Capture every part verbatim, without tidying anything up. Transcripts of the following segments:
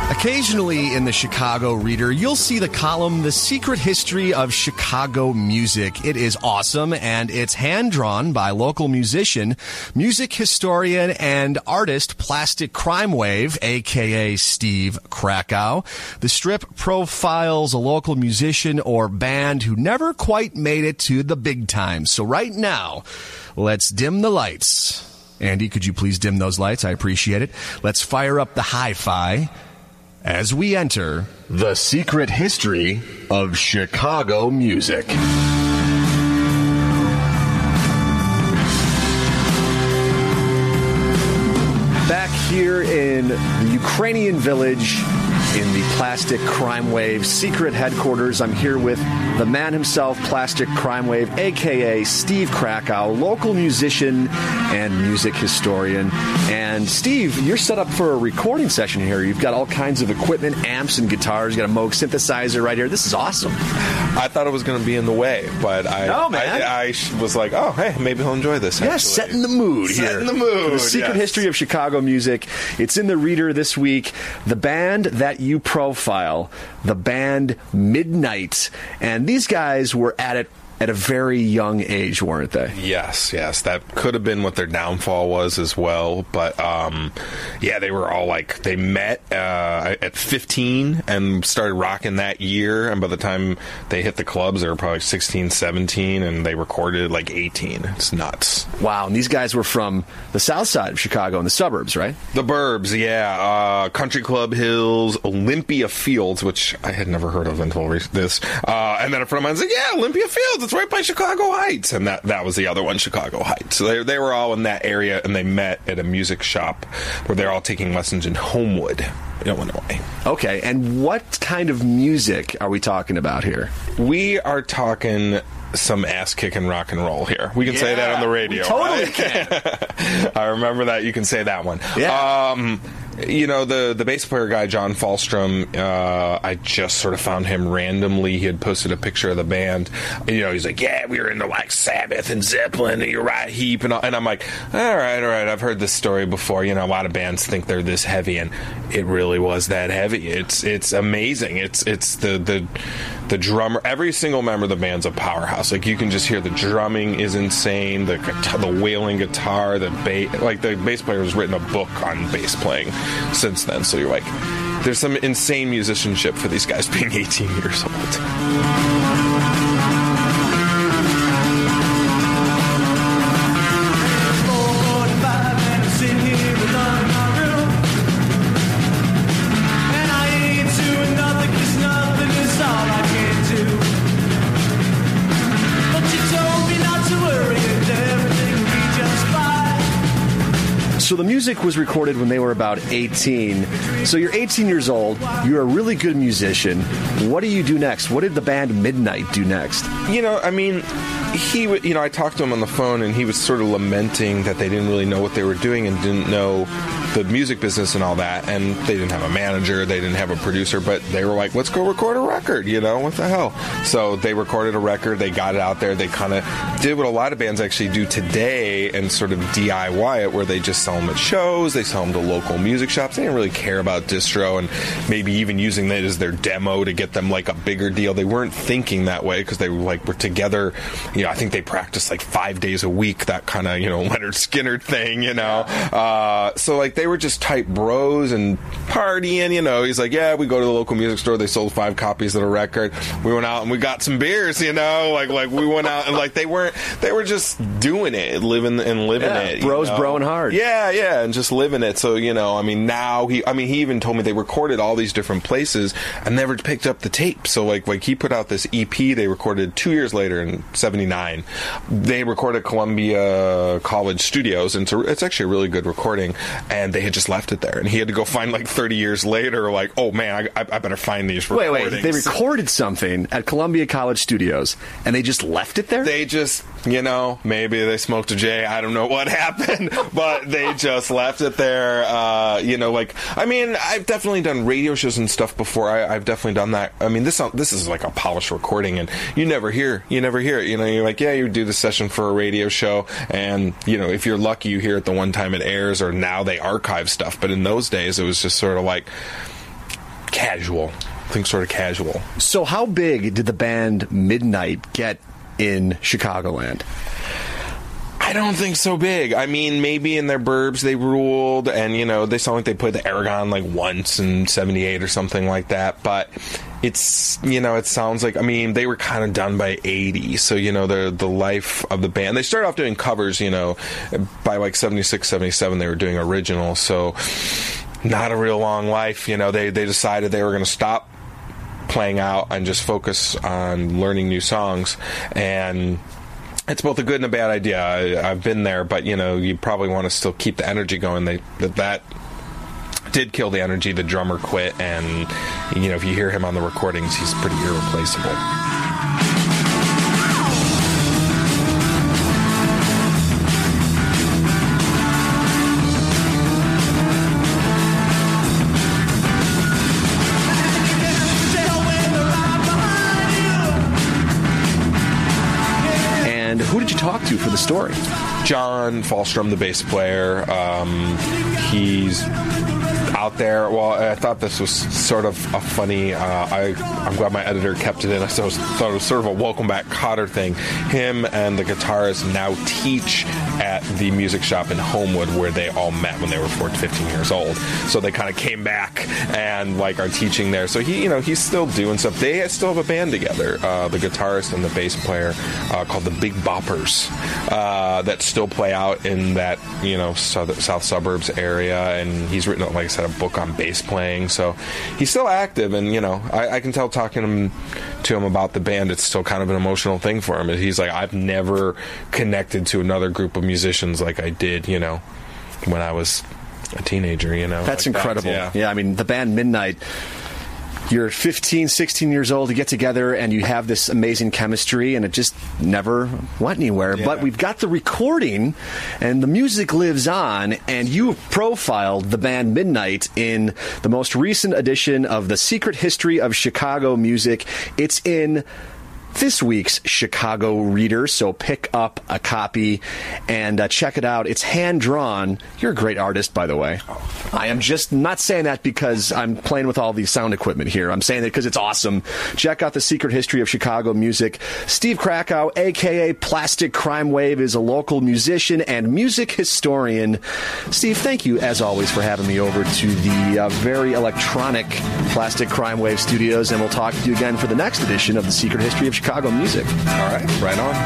Occasionally in the Chicago Reader, you'll see the column, The Secret History of Chicago Music. It is awesome, and it's hand-drawn by local musician, music historian, and artist Plastic Crime Wave, a k a. Steve Krakow. The strip profiles a local musician or band who never quite made it to the big time. So right now, let's dim the lights. Andy, could you please dim those lights? I appreciate it. Let's fire up the hi-fi as we enter The Secret History of Chicago Music. Back here in the Ukrainian village in the Plastic Crime Wave secret headquarters, I'm here with the man himself, Plastic Crime Wave, a k a. Steve Krakow, local musician and music historian. And Steve, you're set up for a recording session here. You've got all kinds of equipment, amps and guitars. You got a Moog synthesizer right here. This is awesome. I thought it was going to be in the way, but I, no, man. I, I was like, oh, hey, maybe he'll enjoy this. Yeah, actually. setting the mood here. Setting the mood. The Secret yes. History of Chicago Music. It's in the Reader this week. The band that you profile, the band Midnight. And these guys were at it at a very young age, weren't they? Yes, yes. That could have been what their downfall was as well. But, um, yeah, they were all like, they met uh, at fifteen and started rocking that year. And by the time they hit the clubs, they were probably sixteen, seventeen, and they recorded like eighteen. It's nuts. Wow. And these guys were from the south side of Chicago in the suburbs, right? The burbs, yeah. Uh, Country Club Hills, Olympia Fields, which I had never heard of until this. Uh, and then a friend of mine said, yeah, Olympia Fields. It's right by Chicago Heights. And that, that was the other one, Chicago Heights. So they, they were all in that area, and they met at a music shop where they're all taking lessons in Homewood, Illinois. Okay, and what kind of music are we talking about here? We are talking some ass-kicking rock and roll here. We can yeah, say that on the radio, we totally right? can. I remember that. You can say that one. Yeah. Um, you know, the, the bass player guy, John Falstrom, uh, I just sort of found him randomly. He had posted a picture of the band. And, you know, he's like, yeah, we were into, like, Sabbath and Zeppelin and Uriah Heep. And, all, and I'm like, all right, all right, I've heard this story before. You know, a lot of bands think they're this heavy, and it really was that heavy. It's it's amazing. It's it's the, the, the drummer. Every single member of the band's a powerhouse. Like, you can just hear the drumming is insane, the guitar, the wailing guitar, the bass. Like, the bass player has written a book on bass playing since then, so you're like, there's some insane musicianship for these guys being eighteen years old. So the music was recorded when they were about eighteen. So you're eighteen years old. You're a really good musician. What do you do next? What did the band Midnight do next? You know, I mean, he, you know, I talked to him on the phone, and he was sort of lamenting that they didn't really know what they were doing and didn't know the music business and all that, and they didn't have a manager, they didn't have a producer, but they were like, let's go record a record, you know, what the hell? So they recorded a record, they got it out there, they kind of did what a lot of bands actually do today and sort of D I Y it, where they just sell them at shows, they sell them to local music shops. They didn't really care about distro and maybe even using that as their demo to get them like a bigger deal. They weren't thinking that way because they were like, were together, you know, I think they practiced like five days a week, that kind of, you know, Leonard Skinner thing, you know. Uh, so like they were just type bros and partying, you know. He's like, yeah, we go to the local music store, they sold five copies of the record. We went out and we got some beers, you know, like like we went out and like they weren't, they were just doing it, living and living yeah, it. Bros you know? broing hard. Yeah, yeah, and just living it. So, you know, I mean, now he, I mean, he even told me they recorded all these different places and never picked up the tape. So like, like he put out this E P they recorded two years later in seventy-nine. They recorded Columbia College Studios, and so it's actually a really good recording, and they had just left it there, and he had to go find like thirty years later, like, oh man, I, I better find these recordings. Wait, wait, they recorded something at Columbia College Studios, and they just left it there? They just, you know, maybe they smoked a J, I don't know what happened, but they just left it there. Uh, you know, like, I mean, I've definitely done radio shows and stuff before. I, I've definitely done that. I mean, this this is like a polished recording, and you never hear, you never hear it. You know, you're like, yeah, you do the session for a radio show, and, you know, if you're lucky, you hear it the one time it airs, or now they archive stuff. But in those days, it was just sort of like, casual. Think sort of casual. So how big did the band Midnight get in Chicagoland? I don't think so big. I mean, maybe in their burbs they ruled, and, you know, they sound like they played the Aragon like once in seventy-eight or something like that, but it's, you know, it sounds like, I mean, they were kind of done by eighty, so, you know, the the life of the band. They started off doing covers, you know, by like seventy-six, seventy-seven they were doing originals, so not a real long life, you know. They, they decided they were going to stop playing out and just focus on learning new songs, and it's both a good and a bad idea. I, I've been there, but, you know, you probably want to still keep the energy going. They that, that did kill the energy. The drummer quit, and, you know, if you hear him on the recordings, he's pretty irreplaceable. Who did you talk to for the story? John Fallstrom, the bass player. Um, he's out there. Well, I thought this was sort of a funny. Uh, I, I'm glad my editor kept it in. I thought it was sort of a welcome back Cotter thing. Him and the guitarist now teach at the music shop in Homewood, where they all met when they were fourteen, fifteen years old. So they kind of came back and like are teaching there. So he, you know, he's still doing stuff. They still have a band together. Uh, the guitarist and the bass player uh, called the Big Boppers uh, that still play out in that, you know, south, south suburbs area. And he's written, like I said, a book on bass playing. So he's still active. And, you know, I, I can tell talking to him, to him about the band, it's still kind of an emotional thing for him. He's like, I've never connected to another group of musicians like I did, you know, when I was a teenager, you know. That's like incredible. That, yeah. yeah, I mean, the band Midnight, you're fifteen, sixteen years old, you get together and you have this amazing chemistry, and it just never went anywhere. Yeah. But we've got the recording, and the music lives on, and you profiled the band Midnight in the most recent edition of The Secret History of Chicago Music. It's in this week's Chicago Reader, so pick up a copy and uh, check it out. It's hand-drawn. You're a great artist, by the way. I am just not saying that because I'm playing with all the sound equipment here. I'm saying that because it's awesome. Check out The Secret History of Chicago Music. Steve Krakow, a k a. Plastic Crime Wave, is a local musician and music historian. Steve, thank you, as always, for having me over to the uh, very electronic Plastic Crime Wave studios, and we'll talk to you again for the next edition of The Secret History of Chicago Chicago Music. All right, right on.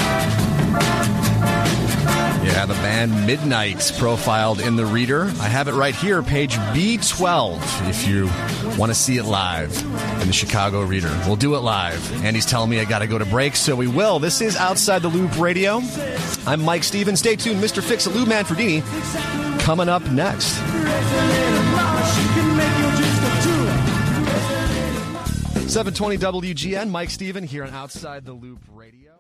Yeah, the band Midnight profiled in the Reader. I have it right here, page B twelve, if you want to see it live in the Chicago Reader. We'll do it live. Andy's telling me I got to go to break, so we will. This is Outside the Loop Radio. I'm Mike Stevens. Stay tuned. Mister Fix-It, Lou Manfredini, coming up next. seven twenty W G N, Mike Steven here on Outside the Loop Radio.